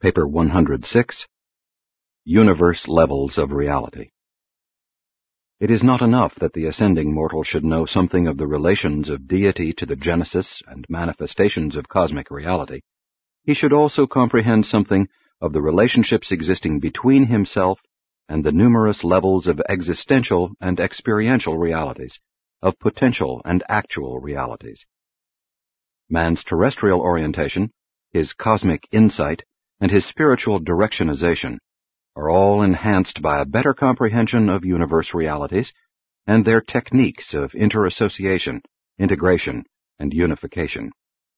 Paper 106, Universe Levels of Reality. It is not enough that the ascending mortal should know something of the relations of deity to the genesis and manifestations of cosmic reality. He should also comprehend something of the relationships existing between himself and the numerous levels of existential and experiential realities, of potential and actual realities. Man's terrestrial orientation, his cosmic insight, and his spiritual directionization are all enhanced by a better comprehension of universe realities and their techniques of interassociation, integration, and unification.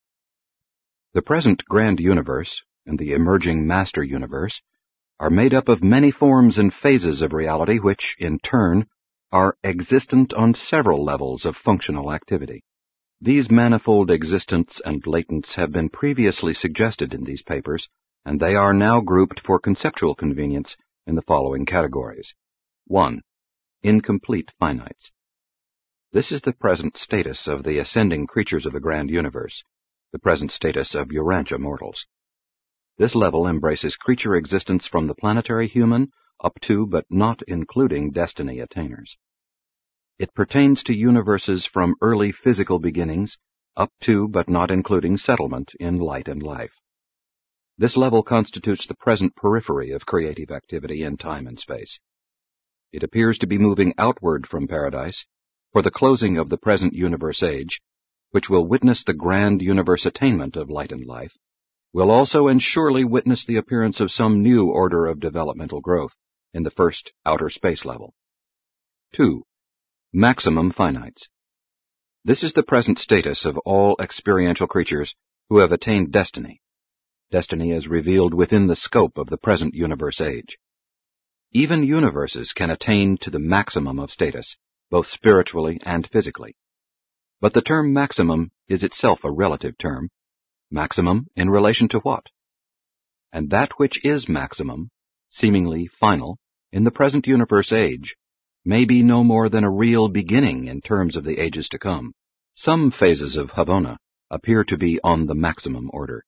The present grand universe and the emerging master universe are made up of many forms and phases of reality which, in turn, are existent on several levels of functional activity. These manifold existents and latents have been previously suggested in these papers, and they are now grouped for conceptual convenience in the following categories. 1. Incomplete finites. This is the present status of the ascending creatures of the grand universe, the present status of Urantia mortals. This level embraces creature existence from the planetary human up to but not including destiny attainers. It pertains to universes from early physical beginnings up to but not including settlement in light and life. This level constitutes the present periphery of creative activity in time and space. It appears to be moving outward from paradise for the closing of the present universe age, which will witness the grand universe attainment of light and life, will also and surely witness the appearance of some new order of developmental growth in the first outer space level. 2. Maximum finites. This is the present status of all experiential creatures who have attained destiny. Destiny is revealed within the scope of the present universe age. Even universes can attain to the maximum of status, both spiritually and physically. But the term maximum is itself a relative term. Maximum in relation to what? And that which is maximum, seemingly final, in the present universe age, may be no more than a real beginning in terms of the ages to come. Some phases of Havona appear to be on the maximum order.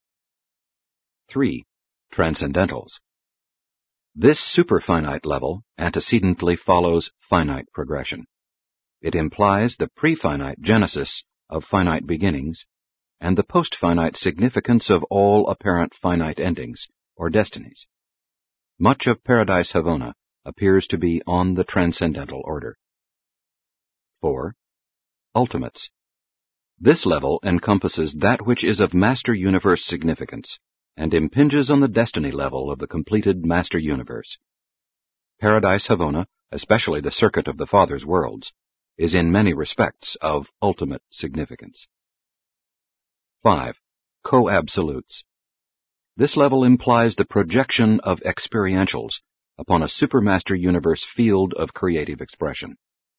3. Transcendentals. This superfinite level antecedently follows finite progression. It implies the prefinite genesis of finite beginnings and the postfinite significance of all apparent finite endings, or destinies. Much of Paradise Havona appears to be on the transcendental order. 4. Ultimates. This level encompasses that which is of master universe significance, and impinges on the destiny level of the completed master universe. Paradise Havona, especially the circuit of the Father's worlds, is in many respects of ultimate significance. 5. Co-absolutes. This level implies the projection of experientials upon a supermaster universe field of creative expression.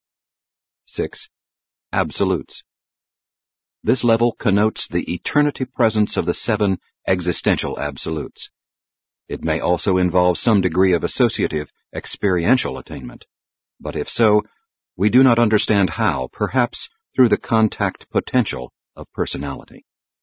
6. Absolutes. This level connotes the eternity presence of the 7 existential absolutes. It may also involve some degree of associative, experiential attainment, but if so, we do not understand how, perhaps through the contact potential of personality.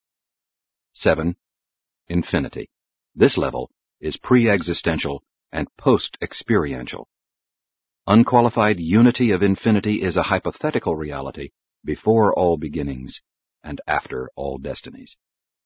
7. Infinity. This level is pre-existential and post-experiential. Unqualified unity of infinity is a hypothetical reality before all beginnings and after all destinies.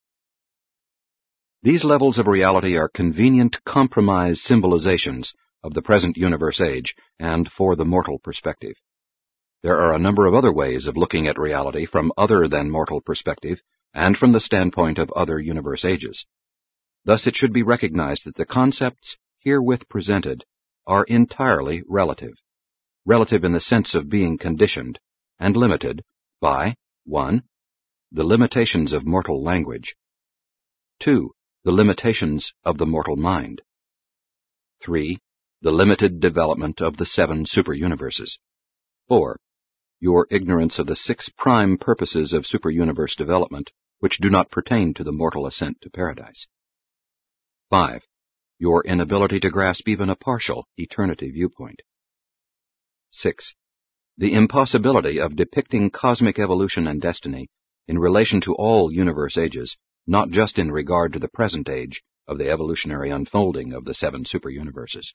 These levels of reality are convenient compromise symbolizations of the present universe age and for the mortal perspective. There are a number of other ways of looking at reality from other than mortal perspective and from the standpoint of other universe ages. Thus it should be recognized that the concepts herewith presented are entirely relative. Relative in the sense of being conditioned and limited by 1. The limitations of mortal language. 2. The limitations of the mortal mind. 3. The limited development of the 7 superuniverses. 4. Your ignorance of the 6 prime purposes of superuniverse development, which do not pertain to the mortal ascent to paradise. 5. Your inability to grasp even a partial eternity viewpoint. 6. The impossibility of depicting cosmic evolution and destiny in relation to all universe ages, not just in regard to the present age, of the evolutionary unfolding of the 7 superuniverses.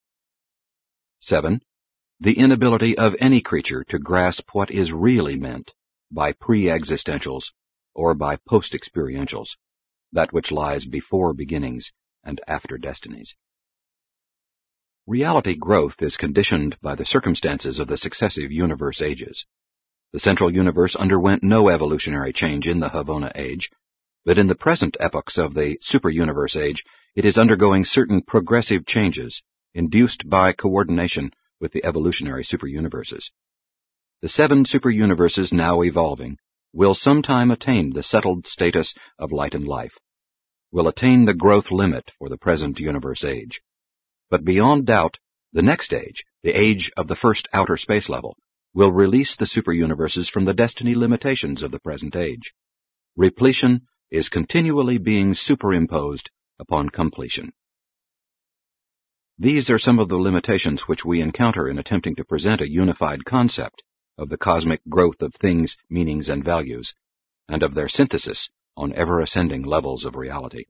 7. The inability of any creature to grasp what is really meant by pre-existentials or by post-experientials, that which lies before beginnings and after destinies. Reality growth is conditioned by the circumstances of the successive universe ages. The central universe underwent no evolutionary change in the Havona age, but in the present epochs of the superuniverse age, it is undergoing certain progressive changes induced by coordination with the evolutionary superuniverses. The 7 superuniverses now evolving will sometime attain the settled status of light and life, will attain the growth limit for the present universe age. But beyond doubt, the next age, the age of the first outer space level, will release the superuniverses from the destiny limitations of the present age. Repletion is continually being superimposed upon completion. These are some of the limitations which we encounter in attempting to present a unified concept of the cosmic growth of things, meanings, and values, and of their synthesis on ever-ascending levels of reality.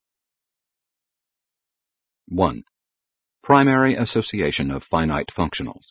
1. Primary association of finite functionals.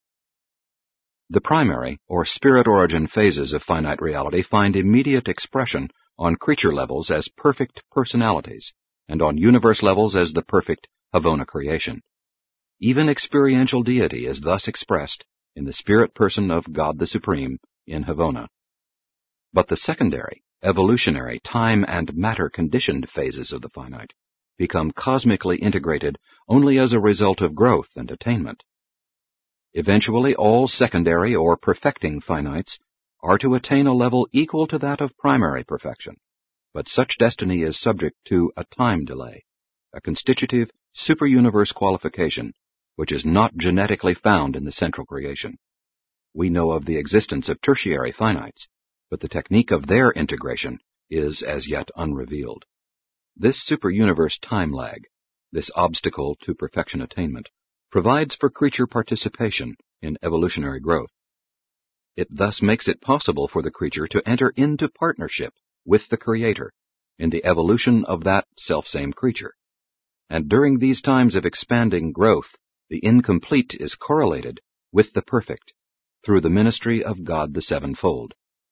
The primary, or spirit origin phases of finite reality find immediate expression on creature levels as perfect personalities, and on universe levels as the perfect Havona creation. Even experiential deity is thus expressed in the spirit person of God the Supreme in Havona. But the secondary, evolutionary, time and matter-conditioned phases of the finite become cosmically integrated only as a result of growth and attainment. Eventually, all secondary or perfecting finites are to attain a level equal to that of primary perfection, but such destiny is subject to a time delay, a constitutive superuniverse qualification which is not genetically found in the central creation. We know of the existence of tertiary finites, but the technique of their integration is as yet unrevealed. This superuniverse time lag, this obstacle to perfection attainment, provides for creature participation in evolutionary growth. It thus makes it possible for the creature to enter into partnership with the Creator in the evolution of that selfsame creature. And during these times of expanding growth, the incomplete is correlated with the perfect through the ministry of God the Sevenfold.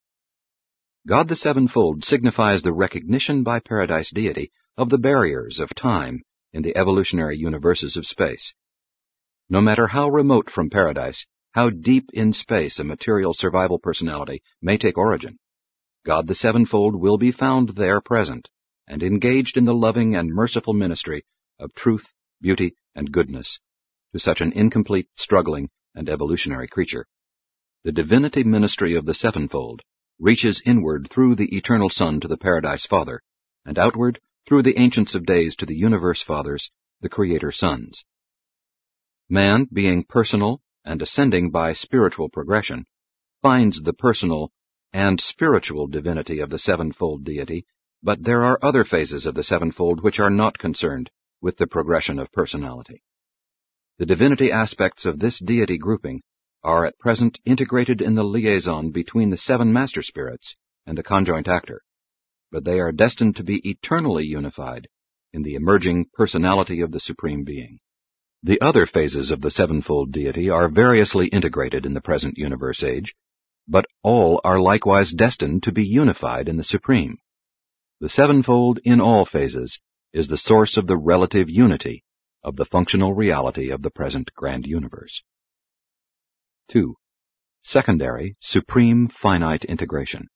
God the Sevenfold signifies the recognition by Paradise deity of the barriers of time in the evolutionary universes of space. No matter how remote from Paradise, how deep in space a material survival personality may take origin, God the Sevenfold will be found there present and engaged in the loving and merciful ministry of truth, beauty, and goodness to such an incomplete, struggling, and evolutionary creature. The divinity ministry of the Sevenfold reaches inward through the Eternal Son to the Paradise Father, and outward through the Ancients of Days to the Universe Fathers, the Creator Sons. Man, being personal and ascending by spiritual progression, finds the personal and spiritual divinity of the Sevenfold deity, but there are other phases of the Sevenfold which are not concerned with the progression of personality. The divinity aspects of this deity grouping are at present integrated in the liaison between the 7 master spirits and the conjoint actor, but they are destined to be eternally unified in the emerging personality of the Supreme Being. The other phases of the Sevenfold deity are variously integrated in the present universe age, but all are likewise destined to be unified in the Supreme. The Sevenfold in all phases is the source of the relative unity of the functional reality of the present grand universe. 2. Secondary, supreme finite integration.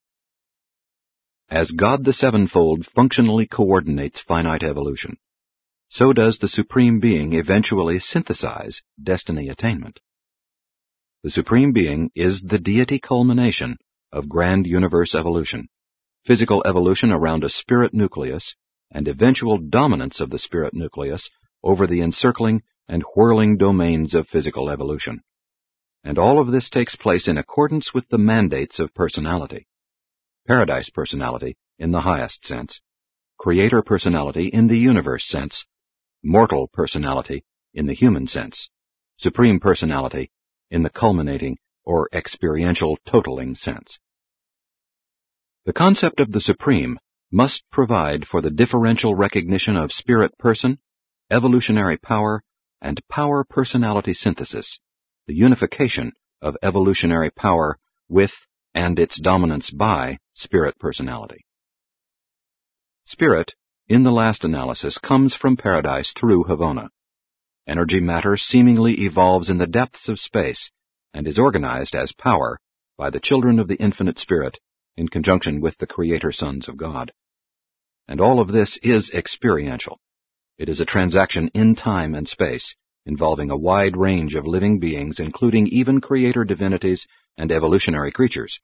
As God the Sevenfold functionally coordinates finite evolution, so does the Supreme Being eventually synthesize destiny attainment. The Supreme Being is the deity culmination of grand universe evolution, physical evolution around a spirit nucleus, and eventual dominance of the spirit nucleus over the encircling and whirling domains of physical evolution. And all of this takes place in accordance with the mandates of personality. Paradise personality in the highest sense, Creator personality in the universe sense, mortal personality in the human sense, Supreme personality in the culminating or experiential totaling sense. The concept of the Supreme must provide for the differential recognition of spirit person, evolutionary power, and power personality synthesis, the unification of evolutionary power with and its dominance by spirit personality. Spirit, in the last analysis, comes from Paradise through Havona. Energy matter seemingly evolves in the depths of space and is organized as power by the children of the infinite Spirit in conjunction with the Creator sons of God. And all of this is experiential. It is a transaction in time and space, involving a wide range of living beings, including even creator divinities and evolutionary creatures.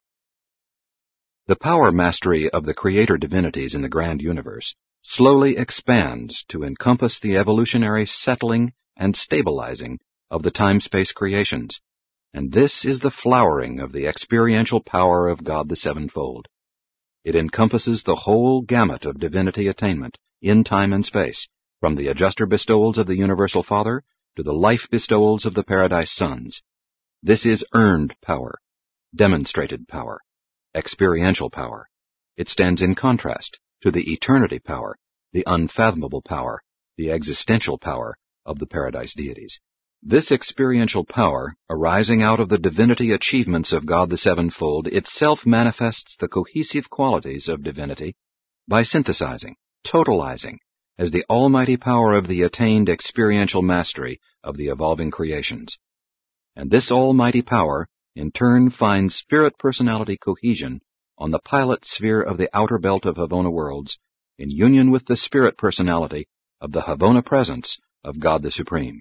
The power mastery of the creator divinities in the grand universe slowly expands to encompass the evolutionary settling and stabilizing of the time-space creations, and this is the flowering of the experiential power of God the Sevenfold. It encompasses the whole gamut of divinity attainment in time and space, from the adjuster bestowals of the Universal Father to the life bestowals of the Paradise Sons. This is earned power, demonstrated power, experiential power. It stands in contrast to the eternity power, the unfathomable power, the existential power of the Paradise deities. This experiential power, arising out of the divinity achievements of God the Sevenfold, itself manifests the cohesive qualities of divinity by synthesizing, totalizing, as the almighty power of the attained experiential mastery of the evolving creations. And this almighty power, in turn, finds spirit-personality cohesion on the pilot sphere of the outer belt of Havona worlds, in union with the spirit-personality of the Havona presence of God the Supreme.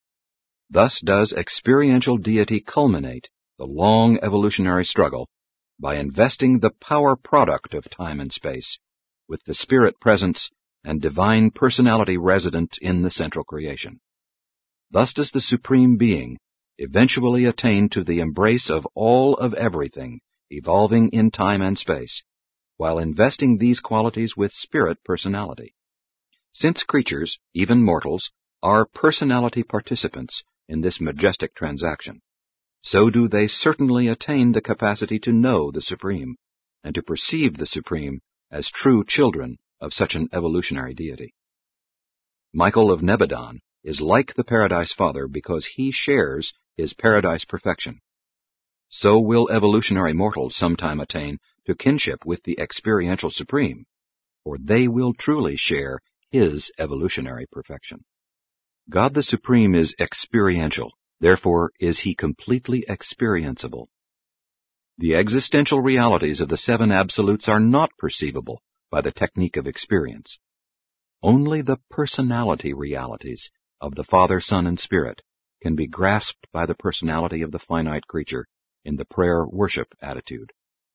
Thus does experiential deity culminate the long evolutionary struggle by investing the power product of time and space with the spirit presence and divine personality resident in the central creation. Thus does the Supreme Being eventually attain to the embrace of all of everything evolving in time and space, while investing these qualities with spirit personality. Since creatures, even mortals, are personality participants in this majestic transaction, so do they certainly attain the capacity to know the Supreme, and to perceive the Supreme as true children of such an evolutionary deity. Michael of Nebadon is like the Paradise Father because he shares his paradise perfection. So will evolutionary mortals sometime attain to kinship with the experiential Supreme, for they will truly share his evolutionary perfection. God the Supreme is experiential, therefore is he completely experienceable. The existential realities of the seven absolutes are not perceivable by the technique of experience. Only the personality realities of the Father, Son, and Spirit can be grasped by the personality of the finite creature in the prayer-worship attitude.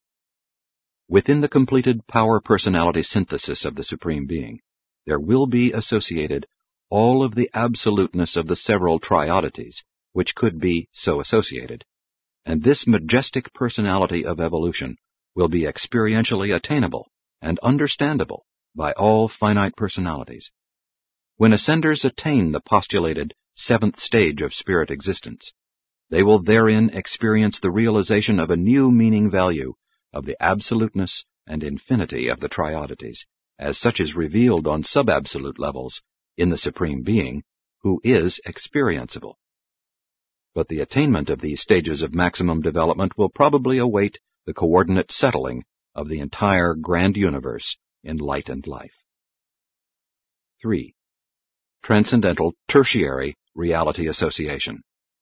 Within the completed power-personality synthesis of the Supreme Being, there will be associated all of the absoluteness of the several triodities which could be so associated, and this majestic personality of evolution will be experientially attainable and understandable by all finite personalities. When ascenders attain the postulated seventh stage of spirit existence, they will therein experience the realization of a new meaning value of the absoluteness and infinity of the triodities, as such is revealed on sub-absolute levels in the Supreme Being, who is experienceable. But the attainment of these stages of maximum development will probably await the coordinate settling of the entire grand universe in light and life. 3. Transcendental Tertiary Reality Association.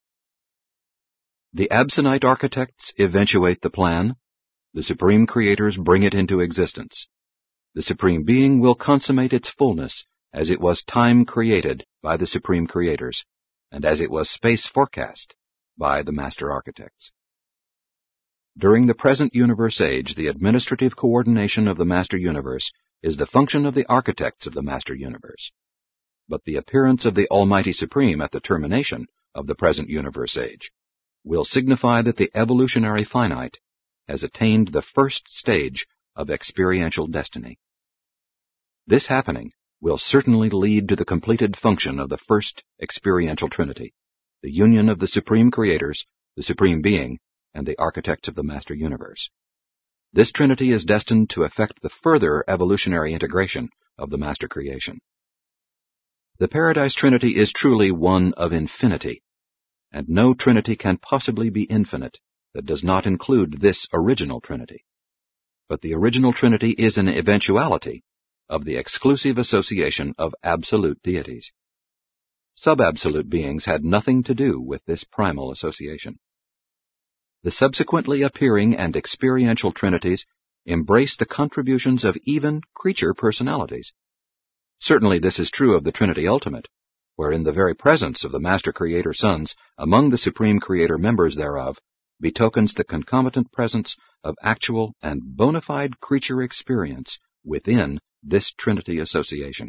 The Absonite architects eventuate the plan. The Supreme Creators bring it into existence. The Supreme Being will consummate its fullness as it was time created by the Supreme Creators, and as it was space forecast by the Master Architects. During the present universe age, the administrative coordination of the Master Universe is the function of the architects of the Master Universe. But the appearance of the Almighty Supreme at the termination of the present universe age will signify that the evolutionary finite has attained the first stage of experiential destiny. This happening will certainly lead to the completed function of the first experiential Trinity, the union of the Supreme Creators, the Supreme Being, and the Architects of the Master Universe. This trinity is destined to effect the further evolutionary integration of the master creation. The Paradise Trinity is truly one of infinity, and no trinity can possibly be infinite that does not include this original trinity. But the original trinity is an eventuality of the exclusive association of absolute deities. Sub-absolute beings had nothing to do with this primal association. The subsequently appearing and experiential trinities embrace the contributions of even creature personalities. Certainly this is true of the Trinity Ultimate, wherein the very presence of the Master Creator Sons among the Supreme Creator members thereof betokens the concomitant presence of actual and bona fide creature experience within this Trinity association.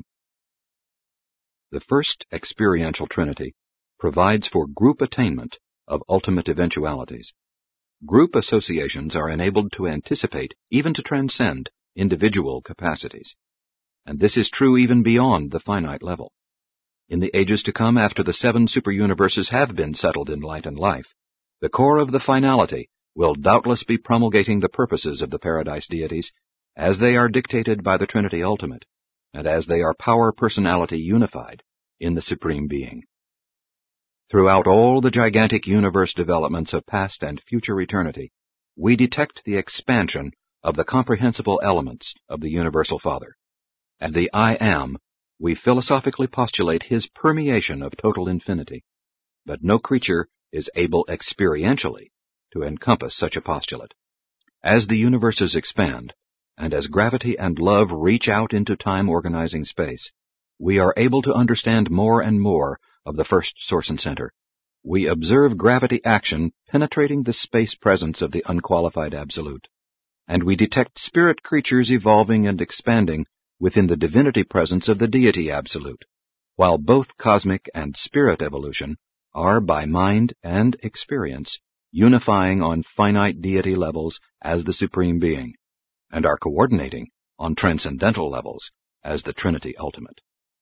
The first experiential Trinity provides for group attainment of ultimate eventualities. Group associations are enabled to anticipate, even to transcend, individual capacities. And this is true even beyond the finite level. In the ages to come, after the 7 superuniverses have been settled in light and life, the core of the finality will doubtless be promulgating the purposes of the Paradise deities as they are dictated by the Trinity Ultimate, and as they are power-personality unified in the Supreme Being. Throughout all the gigantic universe developments of past and future eternity, we detect the expansion of the comprehensible elements of the Universal Father. As the I Am, we philosophically postulate His permeation of total infinity, but no creature is able experientially to encompass such a postulate. As the universes expand, and as gravity and love reach out into time-organizing space, we are able to understand more and more of the first source and center. We observe gravity action penetrating the space presence of the unqualified Absolute, and we detect spirit creatures evolving and expanding within the divinity presence of the Deity Absolute, while both cosmic and spirit evolution are, by mind and experience, unifying on finite deity levels as the Supreme Being, and are coordinating on transcendental levels as the Trinity Ultimate.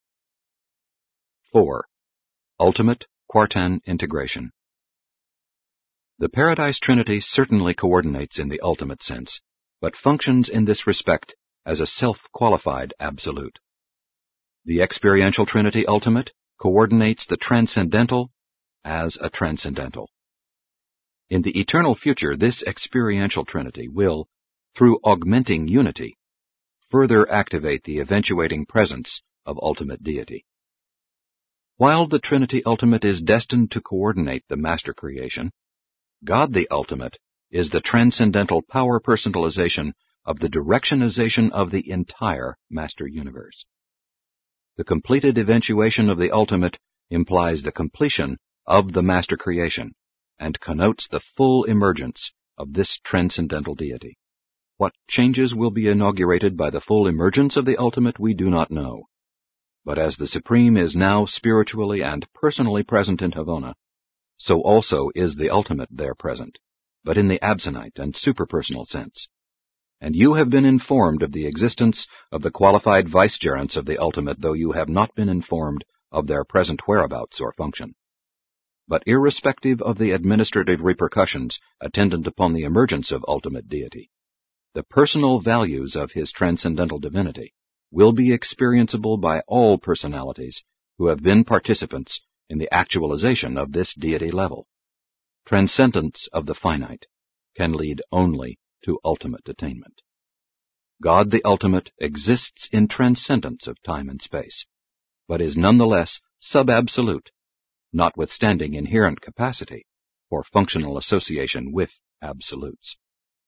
4. Ultimate Quartan Integration. The Paradise Trinity certainly coordinates in the ultimate sense, but functions in this respect as a self-qualified absolute. The Experiential Trinity Ultimate coordinates the transcendental as a transcendental. In the eternal future, this Experiential Trinity will, through augmenting unity, further activate the eventuating presence of ultimate deity. While the Trinity Ultimate is destined to coordinate the master creation, God the Ultimate is the transcendental power personalization of the directionization of the entire master universe. The completed eventuation of the Ultimate implies the completion of the master creation and connotes the full emergence of this transcendental deity. What changes will be inaugurated by the full emergence of the Ultimate we do not know. But as the Supreme is now spiritually and personally present in Havona, so also is the Ultimate there present, but in the absonite and superpersonal sense. And you have been informed of the existence of the qualified vicegerents of the Ultimate, though you have not been informed of their present whereabouts or function. But irrespective of the administrative repercussions attendant upon the emergence of ultimate deity, the personal values of his transcendental divinity will be experienceable by all personalities who have been participants in the actualization of this deity level. Transcendence of the finite can lead only to ultimate attainment. God the Ultimate exists in transcendence of time and space, but is nonetheless sub-absolute, notwithstanding inherent capacity for functional association with absolutes.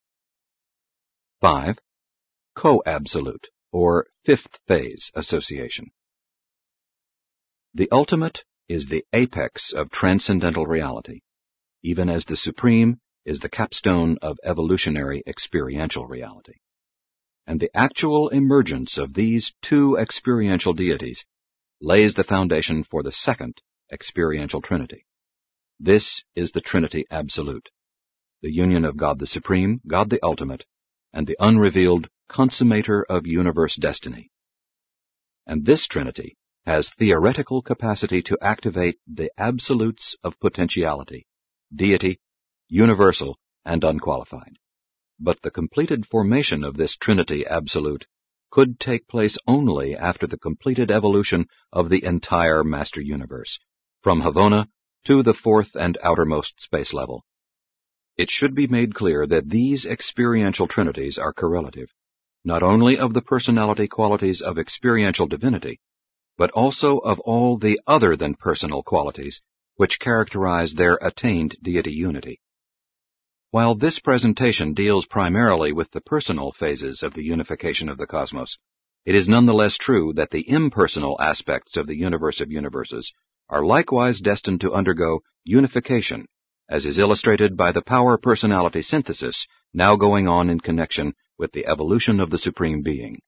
5. Co-absolute, or fifth phase association. The Ultimate is the apex of transcendental reality, even as the Supreme is the capstone of evolutionary experiential reality. And the actual emergence of these two experiential deities lays the foundation for the second experiential Trinity. This is the Trinity Absolute, the union of God the Supreme, God the Ultimate, and the unrevealed consummator of universe destiny. And this Trinity has theoretical capacity to activate the absolutes of potentiality, deity, universal, and unqualified. but the completed formation of this Trinity Absolute could take place only after the completed evolution of the entire Master Universe, from Havona to the fourth and outermost space level. It should be made clear that these experiential trinities are correlative, not only of the personality qualities of experiential divinity, but also of all the other-than-personal qualities which characterize their attained deity unity. While this presentation deals primarily with the personal phases of the unification of the cosmos, it is nonetheless true that the impersonal aspects of the universe of universes are likewise destined to undergo unification, as is illustrated by the power-personality synthesis now going on in connection with the evolution of the Supreme Being.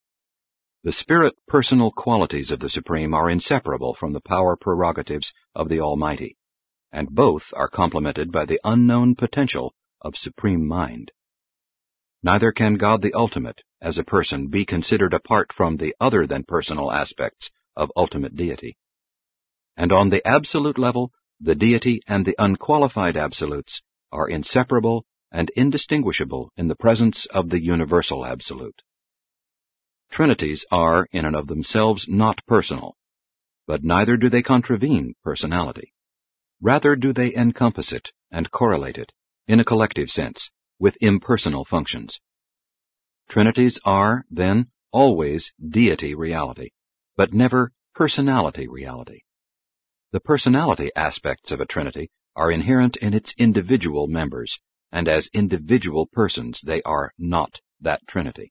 The spirit-personal qualities of the Supreme are inseparable from the power prerogatives of the Almighty, and both are complemented by the unknown potential of Supreme Mind. Neither can God the Ultimate, as a person, be considered apart from the other-than-personal aspects of ultimate deity. And on the absolute level, the deity and the unqualified absolutes are inseparable and indistinguishable in the presence of the universal absolute. Trinities are, in and of themselves, not personal, but neither do they contravene personality. Rather do they encompass it and correlate it, in a collective sense, with impersonal functions. Trinities are, then, always deity reality, but never personality reality. The personality aspects of a trinity are inherent in its individual members, and as individual persons they are not that trinity.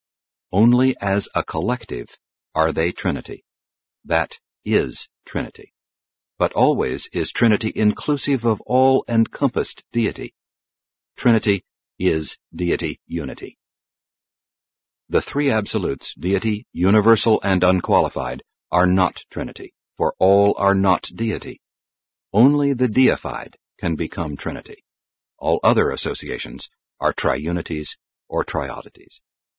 Only as a collective are they trinity. That is trinity. But always is trinity inclusive of all encompassed deity. Trinity is deity unity. The three absolutes, deity, universal, and unqualified, are not trinity, for all are not deity. Only the deified can become trinity. All other associations are triunities or triodities.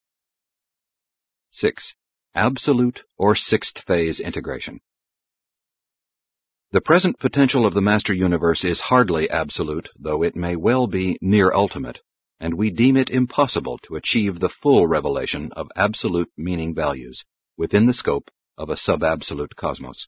6. Absolute or sixth phase integration. The present potential of the Master Universe is hardly absolute, though it may well be near ultimate, and we deem it impossible to achieve the full revelation of absolute meaning values within the scope of a sub-absolute cosmos.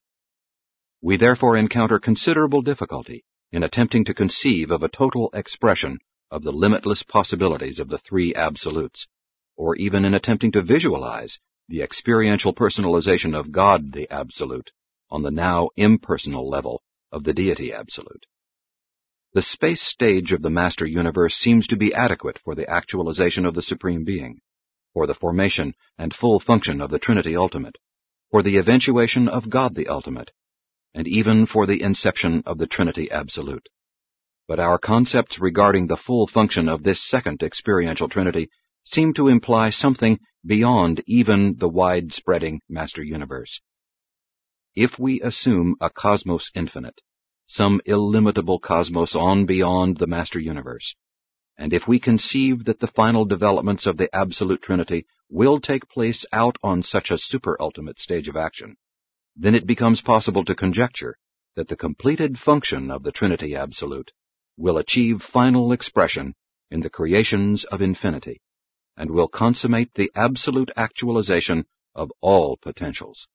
We therefore encounter considerable difficulty in attempting to conceive of a total expression of the limitless possibilities of the three absolutes, or even in attempting to visualize the experiential personalization of God the Absolute on the now impersonal level of the Deity Absolute. The space stage of the Master Universe seems to be adequate for the actualization of the Supreme Being, for the formation and full function of the Trinity Ultimate, for the eventuation of God the Ultimate, and even for the inception of the Trinity Absolute. But our concepts regarding the full function of this second experiential Trinity seem to imply something beyond even the wide-spreading Master Universe. If we assume a cosmos infinite, some illimitable cosmos on beyond the Master Universe, and if we conceive that the final developments of the Absolute Trinity will take place out on such a super-ultimate stage of action, then it becomes possible to conjecture that the completed function of the Trinity Absolute will achieve final expression in the creations of infinity, and will consummate the absolute actualization of all potentials.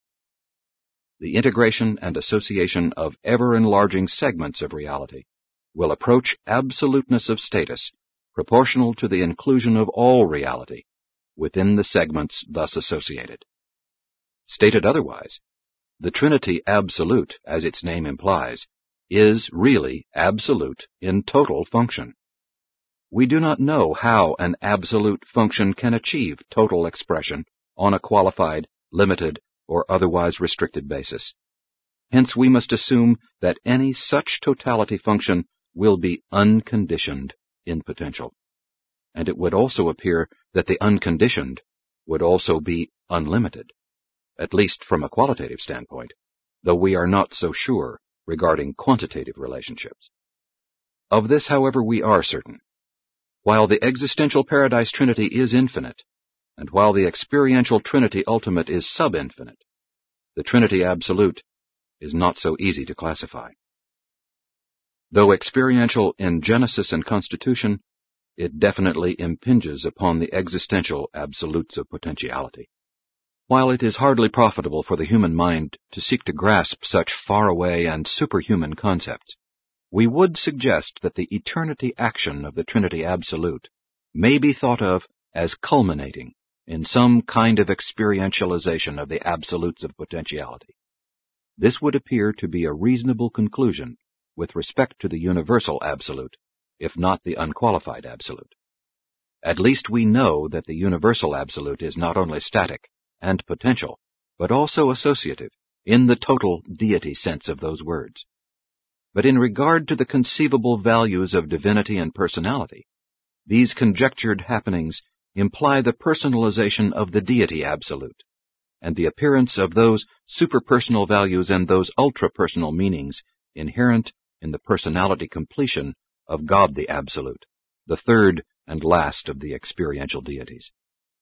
The integration and association of ever-enlarging segments of reality will approach absoluteness of status proportional to the inclusion of all reality within the segments thus associated. Stated otherwise, the Trinity Absolute, as its name implies, is really absolute in total function. We do not know how an absolute function can achieve total expression on a qualified, limited, or otherwise restricted basis. Hence we must assume that any such totality function will be unconditioned in potential. And it would also appear that the unconditioned would also be unlimited, at least from a qualitative standpoint, though we are not so sure regarding quantitative relationships. Of this, however, we are certain. While the existential paradise trinity is infinite, and while the experiential Trinity Ultimate is sub-infinite, the Trinity Absolute is not so easy to classify. Though experiential in genesis and constitution, it definitely impinges upon the existential absolutes of potentiality. While it is hardly profitable for the human mind to seek to grasp such faraway and superhuman concepts, we would suggest that the eternity action of the Trinity Absolute may be thought of as culminating in some kind of experientialization of the absolutes of potentiality. This would appear to be a reasonable conclusion with respect to the universal absolute, if not the unqualified absolute. At least we know that the universal absolute is not only static and potential, but also associative in the total deity sense of those words. But in regard to the conceivable values of divinity and personality, these conjectured happenings imply the personalization of the deity absolute, and the appearance of those superpersonal values and those ultra-personal meanings inherent in the personality completion of God the Absolute, the third and last of the experiential deities.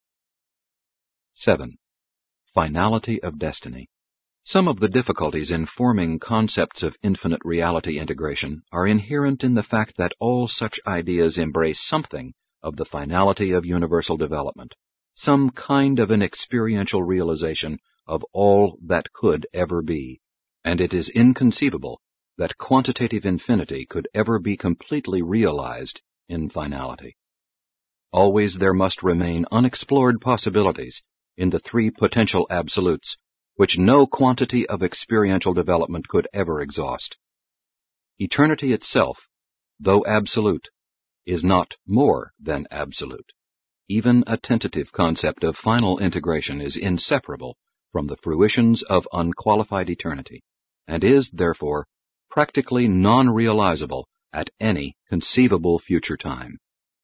7. Finality of destiny. Some of the difficulties in forming concepts of infinite reality integration are inherent in the fact that all such ideas embrace something of the finality of universal development, some kind of an experiential realization of all that could ever be, and it is inconceivable that quantitative infinity could ever be completely realized in finality. Always there must remain unexplored possibilities in the three potential absolutes, which no quantity of experiential development could ever exhaust. Eternity itself, though absolute, is not more than absolute. Even a tentative concept of final integration is inseparable from the fruitions of unqualified eternity, and is, therefore, practically non-realizable at any conceivable future time.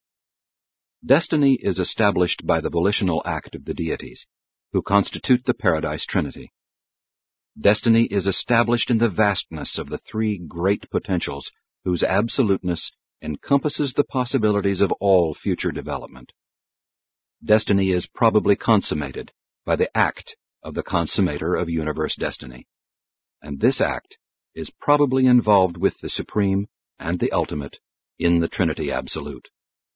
Destiny is established by the volitional act of the deities, who constitute the Paradise Trinity. Destiny is established in the vastness of the three great potentials whose absoluteness encompasses the possibilities of all future development. Destiny is probably consummated by the act of the consummator of universe destiny, and this act is probably involved with the supreme and the ultimate in the Trinity Absolute.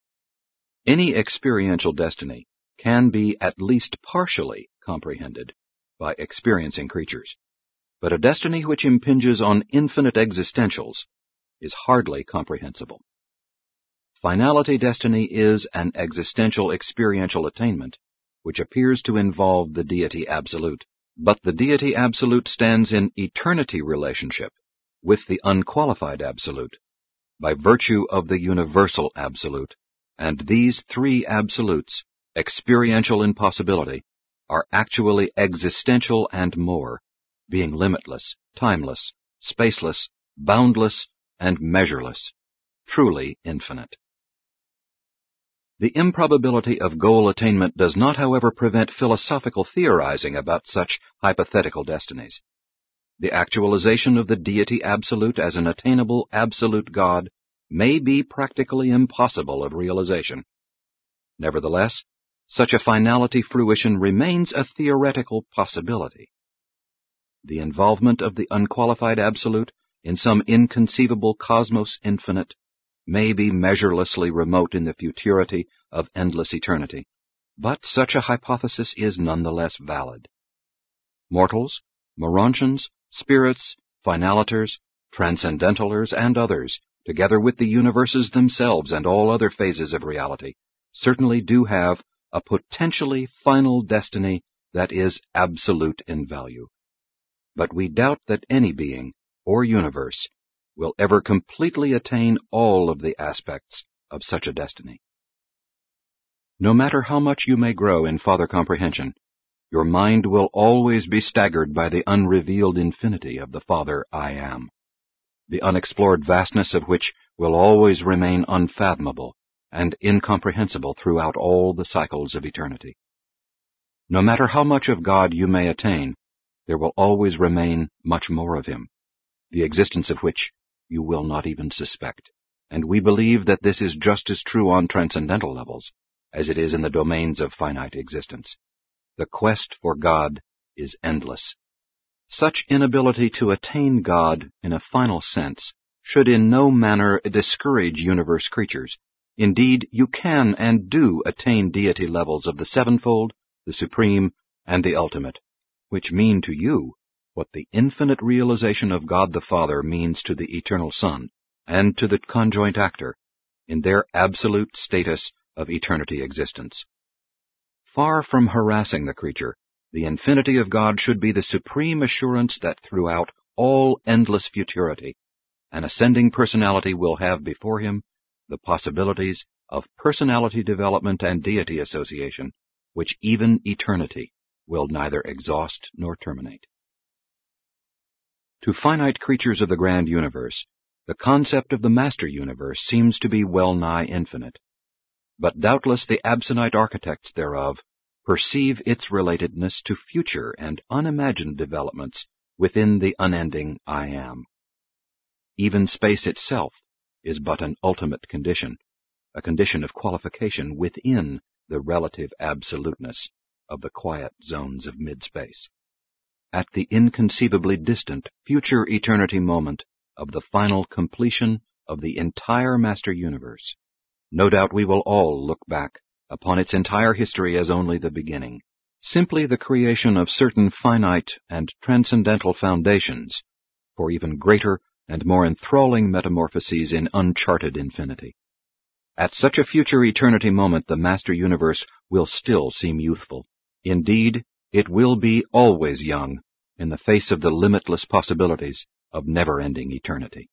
Any experiential destiny can be at least partially comprehended by experiencing creatures, but a destiny which impinges on infinite existentials is hardly comprehensible. Finality destiny is an existential experiential attainment which appears to involve the deity absolute, but the deity absolute stands in eternity relationship with the unqualified absolute by virtue of the universal absolute, and these three absolutes, experiential in possibility, are actually existential and more, being limitless, timeless, spaceless, boundless, and measureless, truly infinite. The improbability of goal attainment does not, however, prevent philosophical theorizing about such hypothetical destinies. The actualization of the deity absolute as an attainable absolute God may be practically impossible of realization. Nevertheless, such a finality fruition remains a theoretical possibility. The involvement of the unqualified absolute in some inconceivable cosmos infinite may be measurelessly remote in the futurity of endless eternity, but such a hypothesis is nonetheless valid. Mortals, Morontians, spirits, finaliters, transcendentalers, and others, together with the universes themselves and all other phases of reality, certainly do have a potentially final destiny that is absolute in value. But we doubt that any being or universe will ever completely attain all of the aspects of such a destiny. No matter how much you may grow in Father comprehension, your mind will always be staggered by the unrevealed infinity of the Father I Am, the unexplored vastness of which will always remain unfathomable and incomprehensible throughout all the cycles of eternity. No matter how much of God you may attain, there will always remain much more of Him, the existence of which you will not even suspect, and we believe that this is just as true on transcendental levels as it is in the domains of finite existence. The quest for God is endless. Such inability to attain God in a final sense should in no manner discourage universe creatures Indeed, you can and do attain deity levels of the sevenfold, the supreme, and the ultimate, which mean to you what the infinite realization of God the Father means to the eternal Son and to the conjoint actor in their absolute status of eternity existence. Far from harassing the creature, the infinity of God should be the supreme assurance that throughout all endless futurity, an ascending personality will have before him the possibilities of personality development and deity association, which even eternity will neither exhaust nor terminate. To finite creatures of the grand universe, the concept of the master universe seems to be well nigh infinite, but doubtless the Absonite architects thereof perceive its relatedness to future and unimagined developments within the unending I Am. Even space itself is but an ultimate condition, a condition of qualification within the relative absoluteness of the quiet zones of mid-space. At the inconceivably distant future eternity moment of the final completion of the entire master universe, no doubt we will all look back upon its entire history as only the beginning, simply the creation of certain finite and transcendental foundations for even greater and more enthralling metamorphoses in uncharted infinity. At such a future eternity moment, the master universe will still seem youthful. Indeed, it will be always young in the face of the limitless possibilities of never-ending eternity.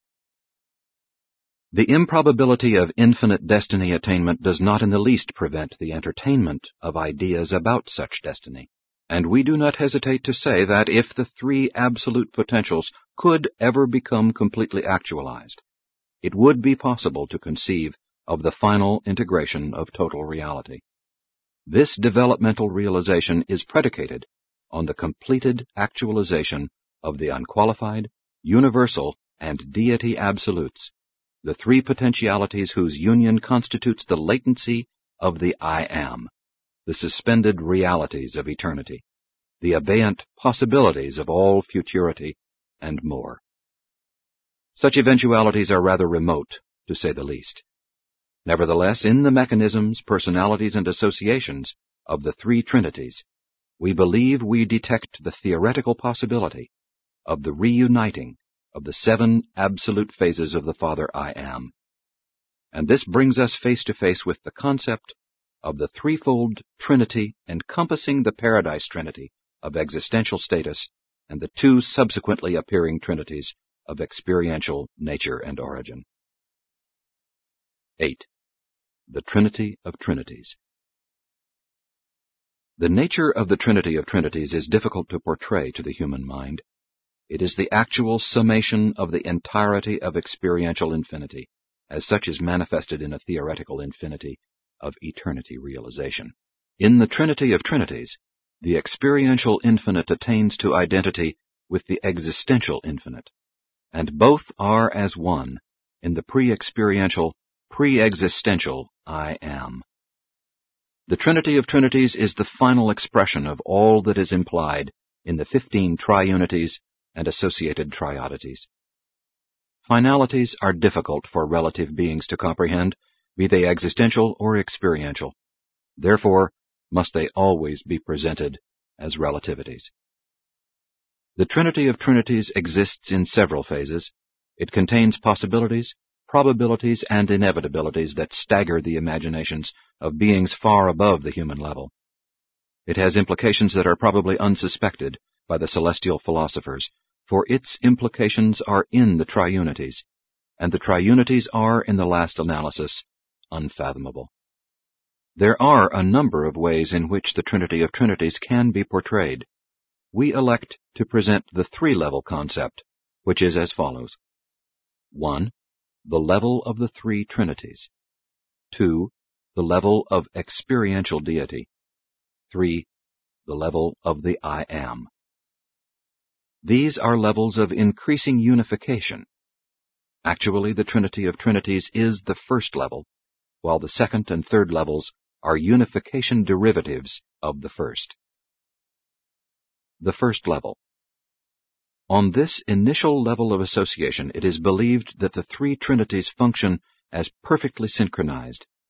The improbability of infinite destiny attainment does not in the least prevent the entertainment of ideas about such destiny, and we do not hesitate to say that if the three absolute potentials could ever become completely actualized, it would be possible to conceive of the final integration of total reality. This developmental realization is predicated on the completed actualization of the unqualified, universal, and deity absolutes, the three potentialities whose union constitutes the latency of the I Am, the suspended realities of eternity, the abeyant possibilities of all futurity, and more. Such eventualities are rather remote, to say the least. Nevertheless, in the mechanisms, personalities, and associations of the three trinities, we believe we detect the theoretical possibility of the reuniting of the seven absolute phases of the Father I Am. And this brings us face to face with the concept of the threefold trinity encompassing the paradise trinity of existential status and the two subsequently appearing trinities of experiential nature and origin. 8. The Trinity of Trinities. The nature of the Trinity of Trinities is difficult to portray to the human mind. It is the actual summation of the entirety of experiential infinity, as such is manifested in a theoretical infinity of eternity realization. In the Trinity of Trinities, the experiential infinite attains to identity with the existential infinite, and both are as one in the pre-experiential, pre-existential I Am. The Trinity of Trinities is the final expression of all that is implied in the 15 triunities and associated triodities. Finalities are difficult for relative beings to comprehend, be they existential or experiential. Therefore, must they always be presented as relativities. The Trinity of Trinities exists in several phases. It contains possibilities, probabilities, and inevitabilities that stagger the imaginations of beings far above the human level. It has implications that are probably unsuspected by the celestial philosophers, for its implications are in the triunities, and the triunities are, in the last analysis, unfathomable. There are a number of ways in which the Trinity of Trinities can be portrayed. We elect to present the three-level concept, which is as follows. 1. The level of the three trinities. 2. The level of experiential deity. 3. The level of the I Am. These are levels of increasing unification. Actually, the Trinity of Trinities is the first level, while the second and third levels are unification derivatives of the first. The first level. On this initial level of association, it is believed that the three trinities function as perfectly synchronized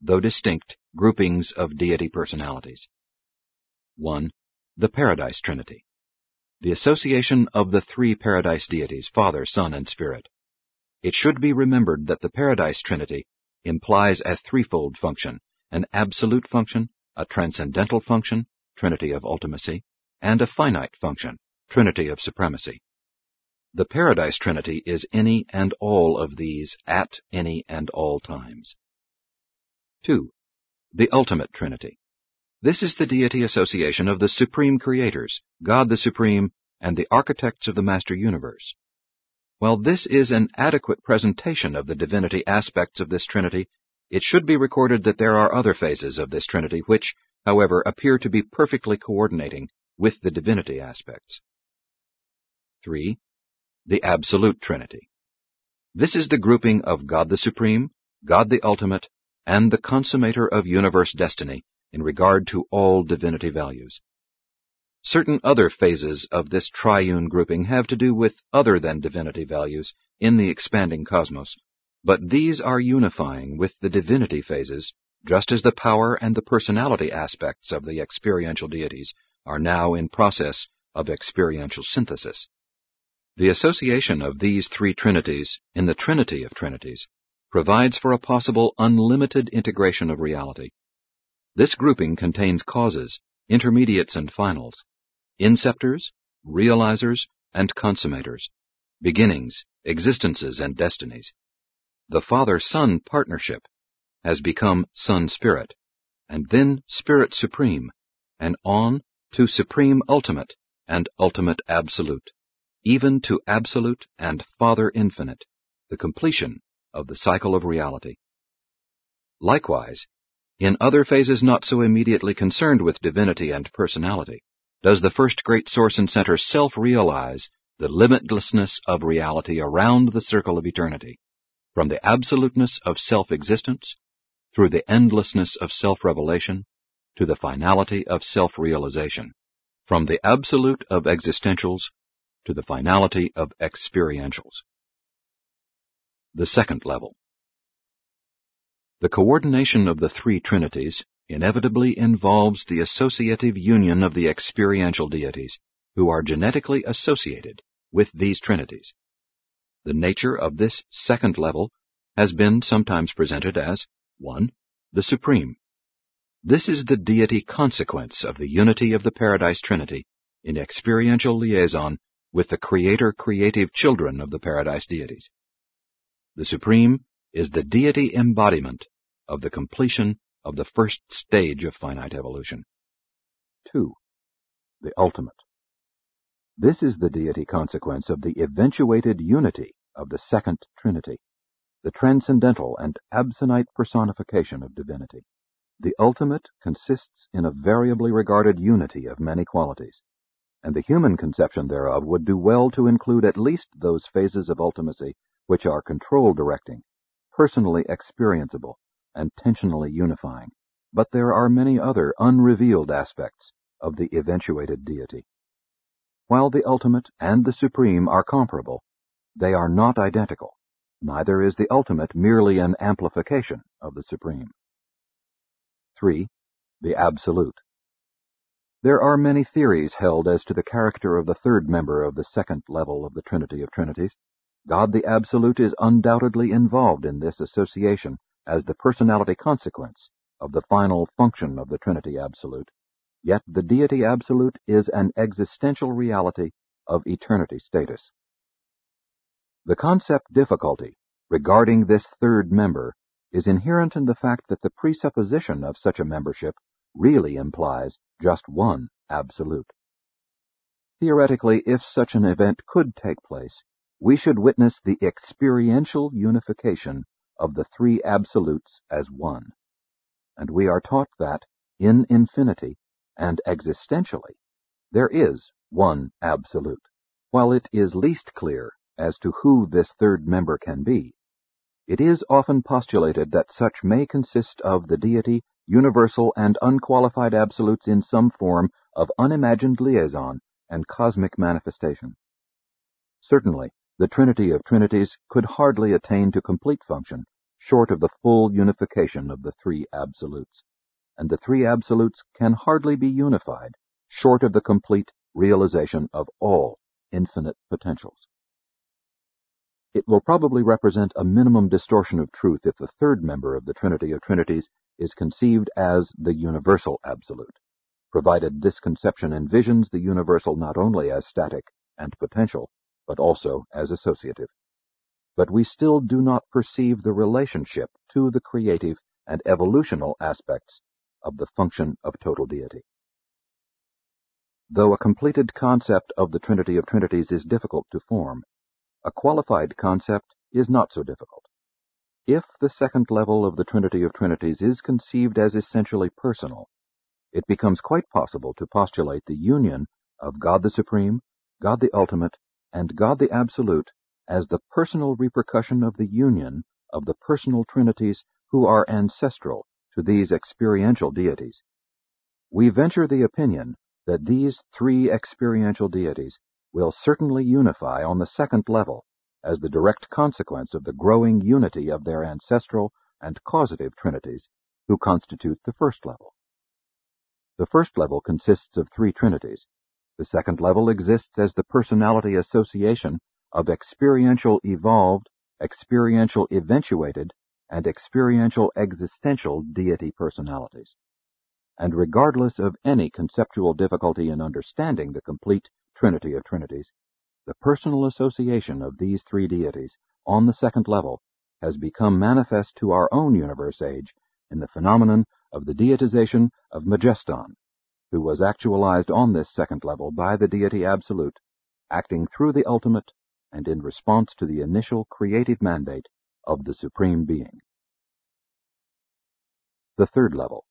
though distinct, groupings of deity personalities. 1. The Paradise Trinity. The association of the three Paradise deities, Father, Son, and Spirit. It should be remembered that the Paradise Trinity implies a threefold function: an absolute function, a transcendental function, Trinity of ultimacy, and a finite function, Trinity of supremacy. The Paradise Trinity is any and all of these at any and all times. 2. The Ultimate Trinity. This is the deity association of the Supreme Creators, God the Supreme, and the architects of the Master Universe. While this is an adequate presentation of the divinity aspects of this Trinity, it should be recorded that there are other phases of this Trinity which, however, appear to be perfectly coordinating with the divinity aspects. 3. The Absolute Trinity. This is the grouping of God the Supreme, God the Ultimate, and the consummator of universe destiny in regard to all divinity values. Certain other phases of this triune grouping have to do with other than divinity values in the expanding cosmos, but these are unifying with the divinity phases, just as the power and the personality aspects of the experiential deities are now in process of experiential synthesis. The association of these three trinities in the Trinity of Trinities provides for a possible unlimited integration of reality. This grouping contains causes, intermediates and finals, inceptors, realizers, and consummators, beginnings, existences, and destinies. The Father-Son partnership has become Son-Spirit, and then Spirit Supreme, and on to Supreme Ultimate and Ultimate Absolute, even to Absolute and Father Infinite, the completion of the cycle of reality. Likewise, in other phases not so immediately concerned with divinity and personality, does the first great source and center self-realize the limitlessness of reality around the circle of eternity, from the absoluteness of self-existence, through the endlessness of self-revelation, to the finality of self-realization, from the absolute of existentials to the finality of experientials. The second level. The coordination of the three trinities inevitably involves the associative union of the experiential deities, who are genetically associated with these trinities. The nature of this second level has been sometimes presented as 1. The Supreme. This is the deity consequence of the unity of the Paradise Trinity in experiential liaison with the creator-creative children of the Paradise deities. The Supreme is the deity embodiment of the completion of the first stage of finite evolution. 2. The Ultimate. This is the deity consequence of the eventuated unity of the second Trinity, the transcendental and absonite personification of divinity. The ultimate consists in a variably regarded unity of many qualities, and the human conception thereof would do well to include at least those phases of ultimacy which are control-directing, personally experienceable, and tensionally unifying. But there are many other unrevealed aspects of the eventuated deity. While the ultimate and the supreme are comparable, they are not identical. Neither is the ultimate merely an amplification of the supreme. 3. The Absolute. There are many theories held as to the character of the third member of the second level of the Trinity of Trinities. God the Absolute is undoubtedly involved in this association as the personality consequence of the final function of the Trinity Absolute, yet the Deity Absolute is an existential reality of eternity status. The concept difficulty regarding this third member is inherent in the fact that the presupposition of such a membership really implies just one Absolute. Theoretically, if such an event could take place, we should witness the experiential unification of the three Absolutes as one. And we are taught that, in infinity and existentially, there is one Absolute. While it is least clear as to who this third member can be, it is often postulated that such may consist of the deity, universal and unqualified absolutes in some form of unimagined liaison and cosmic manifestation. Certainly, the Trinity of Trinities could hardly attain to complete function short of the full unification of the three absolutes, and the three absolutes can hardly be unified short of the complete realization of all infinite potentials. It will probably represent a minimum distortion of truth if the third member of the Trinity of Trinities is conceived as the universal absolute, provided this conception envisions the universal not only as static and potential, but also as associative. But we still do not perceive the relationship to the creative and evolutional aspects of the function of total deity. Though a completed concept of the Trinity of Trinities is difficult to form, a qualified concept is not so difficult. If the second level of the Trinity of Trinities is conceived as essentially personal, it becomes quite possible to postulate the union of God the Supreme, God the Ultimate, and God the Absolute as the personal repercussion of the union of the personal trinities who are ancestral to these experiential deities. We venture the opinion that these three experiential deities will certainly unify on the second level as the direct consequence of the growing unity of their ancestral and causative trinities who constitute the first level. The first level consists of three trinities. The second level exists as the personality association of experiential evolved, experiential eventuated, and experiential existential deity personalities. And regardless of any conceptual difficulty in understanding the complete Trinity of Trinities, the personal association of these three deities on the second level has become manifest to our own universe age in the phenomenon of the deitization of Majeston, who was actualized on this second level by the deity absolute, acting through the ultimate and in response to the initial creative mandate of the Supreme Being. The third level.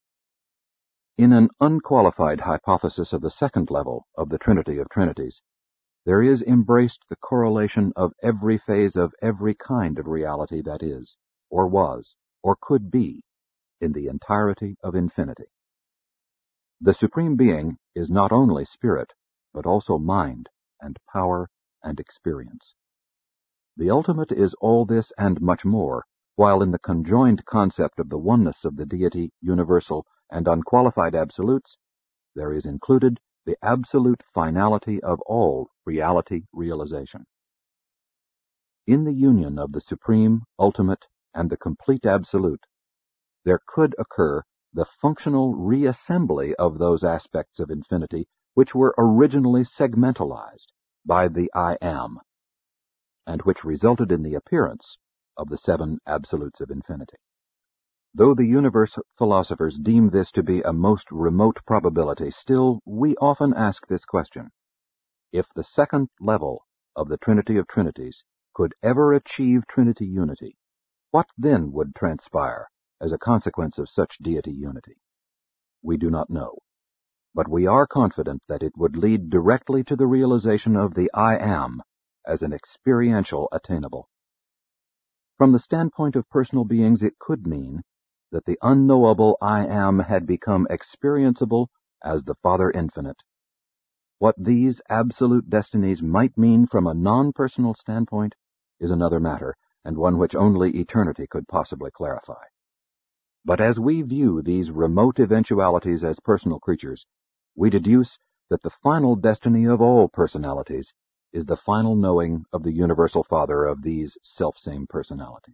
In an unqualified hypothesis of the second level of the Trinity of Trinities, there is embraced the correlation of every phase of every kind of reality that is, or was, or could be, in the entirety of infinity. The Supreme Being is not only spirit, but also mind, and power, and experience. The ultimate is all this and much more, while in the conjoined concept of the oneness of the deity, universal, and unqualified absolutes, there is included the absolute finality of all reality realization. In the union of the supreme, ultimate, and the complete absolute, there could occur the functional reassembly of those aspects of infinity which were originally segmentalized by the I Am, and which resulted in the appearance of the seven absolutes of infinity. Though the universe philosophers deem this to be a most remote probability, still we often ask this question: if the second level of the Trinity of Trinities could ever achieve Trinity unity, what then would transpire as a consequence of such deity unity? We do not know, but we are confident that it would lead directly to the realization of the I Am as an experiential attainable. From the standpoint of personal beings, it could mean that the unknowable I Am had become experienceable as the Father Infinite. What these absolute destinies might mean from a non-personal standpoint is another matter, and one which only eternity could possibly clarify. But as we view these remote eventualities as personal creatures, we deduce that the final destiny of all personalities is the final knowing of the universal Father of these selfsame personalities.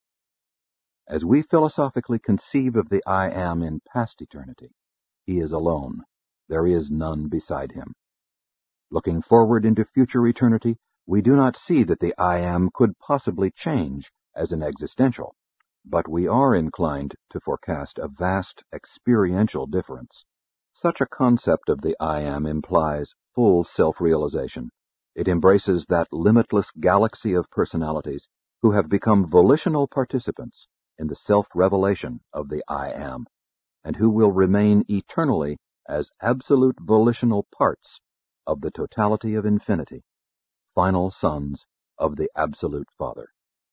As we philosophically conceive of the I Am in past eternity, he is alone. There is none beside him. Looking forward into future eternity, we do not see that the I Am could possibly change as an existential, but we are inclined to forecast a vast experiential difference. Such a concept of the I Am implies full self-realization. It embraces that limitless galaxy of personalities who have become volitional participants in the self-revelation of the I Am, and who will remain eternally as absolute volitional parts of the totality of infinity, final sons of the Absolute Father.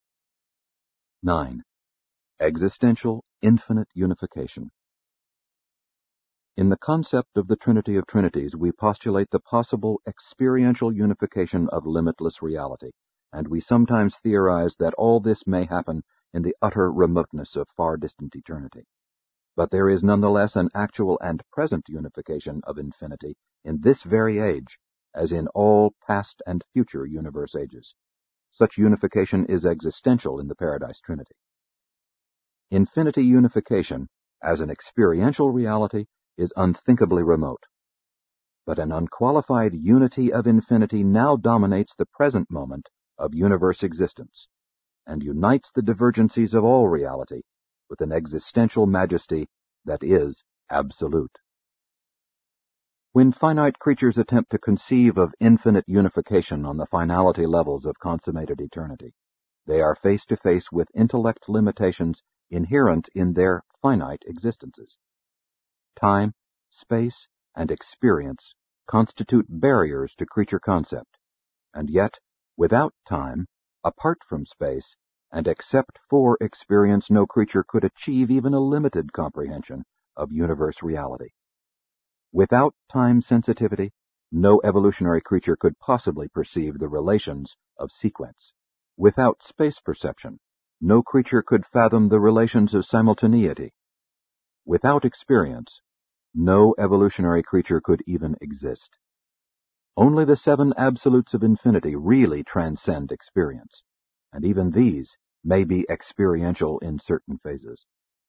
9. Existential infinite unification. In the concept of the Trinity of Trinities, we postulate the possible experiential unification of limitless reality, and we sometimes theorize that all this may happen in the utter remoteness of far-distant eternity. But there is nonetheless an actual and present unification of infinity in this very age, as in all past and future universe ages. Such unification is existential in the Paradise Trinity. Infinity unification, as an experiential reality, is unthinkably remote. But an unqualified unity of infinity now dominates the present moment of universe existence, and unites the divergencies of all reality with an existential majesty that is absolute. When finite creatures attempt to conceive of infinite unification on the finality levels of consummated eternity, they are face to face with intellect limitations inherent in their finite existences. Time, space, and experience constitute barriers to creature concept, and yet, without time, apart from space, and except for experience, no creature could achieve even a limited comprehension of universe reality. Without time sensitivity, no evolutionary creature could possibly perceive the relations of sequence. Without space perception, no creature could fathom the relations of simultaneity. Without experience, no evolutionary creature could even exist. Only the seven absolutes of infinity really transcend experience, and even these may be experiential in certain phases.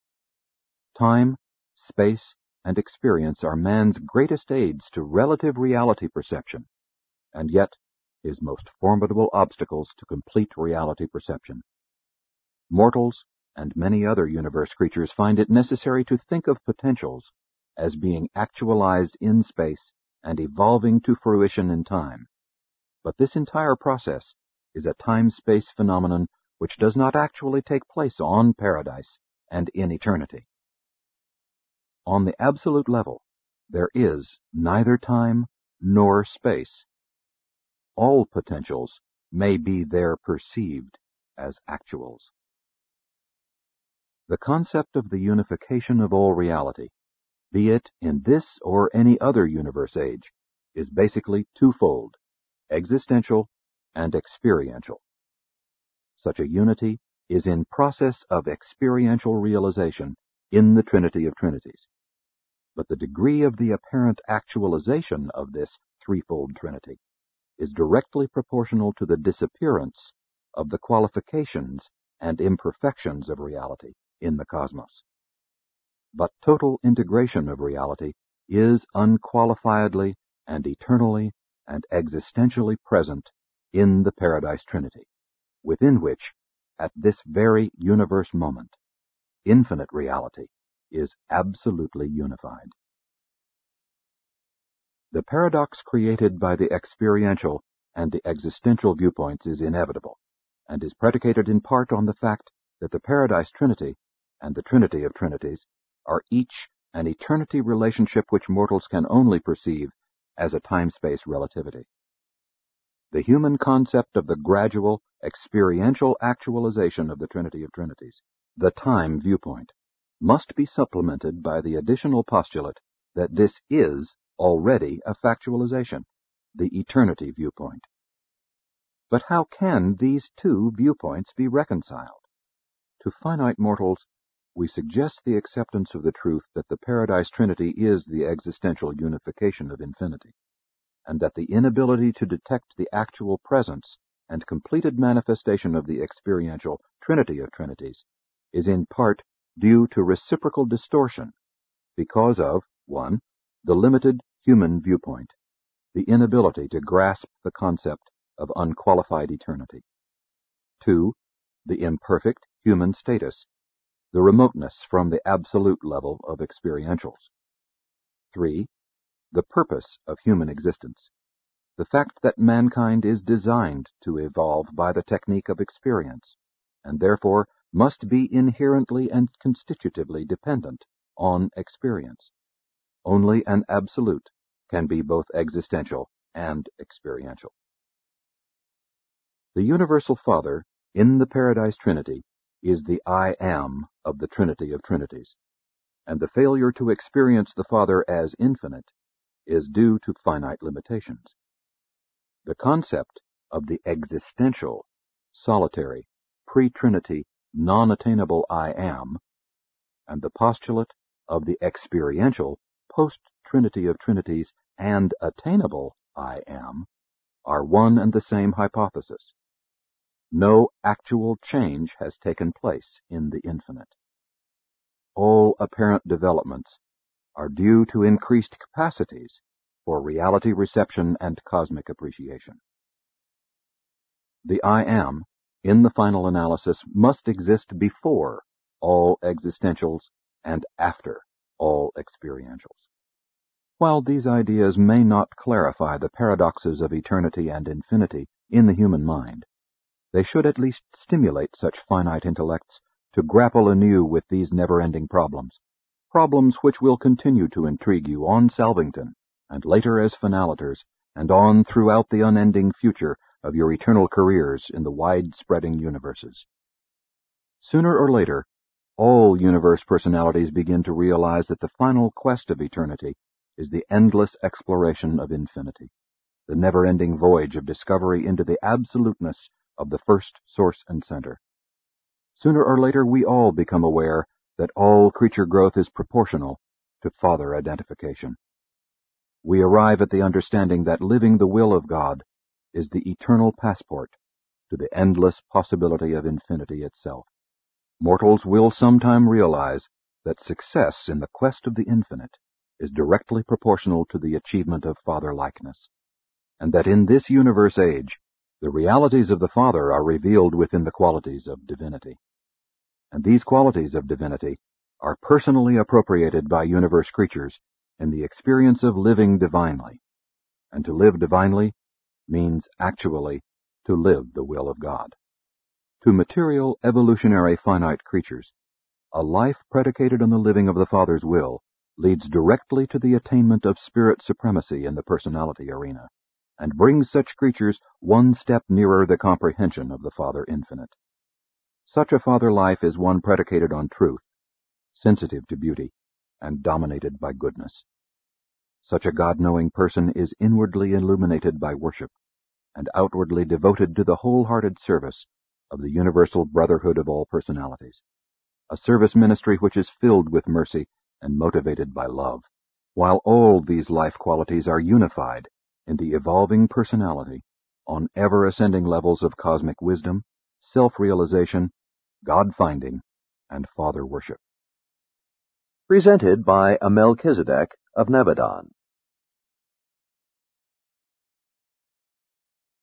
Time, space, and experience are man's greatest aids to relative reality perception, and yet his most formidable obstacles to complete reality perception. Mortals and many other universe creatures find it necessary to think of potentials as being actualized in space and evolving to fruition in time. But this entire process is a time-space phenomenon which does not actually take place on Paradise and in eternity. On the absolute level, there is neither time nor space. All potentials may be there perceived as actuals. The concept of the unification of all reality, be it in this or any other universe age, is basically twofold: existential and experiential. Such a unity is in process of experiential realization in the Trinity of Trinities. But the degree of the apparent actualization of this threefold Trinity is directly proportional to the disappearance of the qualifications and imperfections of reality in the cosmos. But total integration of reality is unqualifiedly and eternally and existentially present in the Paradise Trinity, within which, at this very universe moment, infinite reality is absolutely unified. The paradox created by the experiential and the existential viewpoints is inevitable, and is predicated in part on the fact that the Paradise Trinity and the Trinity of Trinities are each an eternity relationship which mortals can only perceive as a time-space relativity. The human concept of the gradual, experiential actualization of the Trinity of Trinities, the time viewpoint, must be supplemented by the additional postulate that this is already a factualization, the eternity viewpoint. But how can these two viewpoints be reconciled? To finite mortals, we suggest the acceptance of the truth that the Paradise Trinity is the existential unification of infinity, and that the inability to detect the actual presence and completed manifestation of the experiential Trinity of Trinities is in part due to reciprocal distortion because of 1. The limited human viewpoint, the inability to grasp the concept of unqualified eternity. 2. The imperfect human status, the remoteness from the absolute level of experientials. 3. The purpose of human existence, the fact that mankind is designed to evolve by the technique of experience, and therefore must be inherently and constitutively dependent on experience. Only an absolute can be both existential and experiential. The Universal Father in the Paradise Trinity is the I Am of the Trinity of Trinities, and the failure to experience the Father as infinite is due to finite limitations. The concept of the existential, solitary, pre-Trinity non-attainable I am, and the postulate of the experiential post-Trinity of Trinities and attainable I am are one and the same hypothesis. No actual change has taken place in the infinite. All apparent developments are due to increased capacities for reality reception and cosmic appreciation. The I am, in the final analysis, must exist before all existentials and after all experientials. While these ideas may not clarify the paradoxes of eternity and infinity in the human mind, they should at least stimulate such finite intellects to grapple anew with these never-ending problems which will continue to intrigue you on Salvington, and later as finaliters, and on throughout the unending future of your eternal careers in the wide-spreading universes. Sooner or later, all universe personalities begin to realize that the final quest of eternity is the endless exploration of infinity, the never-ending voyage of discovery into the absoluteness of the first source and center. Sooner or later, we all become aware that all creature growth is proportional to Father identification. We arrive at the understanding that living the will of God is the eternal passport to the endless possibility of infinity itself. Mortals will sometime realize that success in the quest of the infinite is directly proportional to the achievement of Father-likeness, and that in this universe age, the realities of the Father are revealed within the qualities of divinity. And these qualities of divinity are personally appropriated by universe creatures in the experience of living divinely. And to live divinely means actually to live the will of God. To material, evolutionary, finite creatures, a life predicated on the living of the Father's will leads directly to the attainment of spirit supremacy in the personality arena, and brings such creatures one step nearer the comprehension of the Father infinite. Such a Father life is one predicated on truth, sensitive to beauty, and dominated by goodness. Such a God-knowing person is inwardly illuminated by worship, and outwardly devoted to the wholehearted service of the universal brotherhood of all personalities, a service ministry which is filled with mercy and motivated by love, while all these life qualities are unified in the evolving personality on ever-ascending levels of cosmic wisdom, self-realization, God-finding, and Father worship. Presented by a Melchizedek of Nebadon.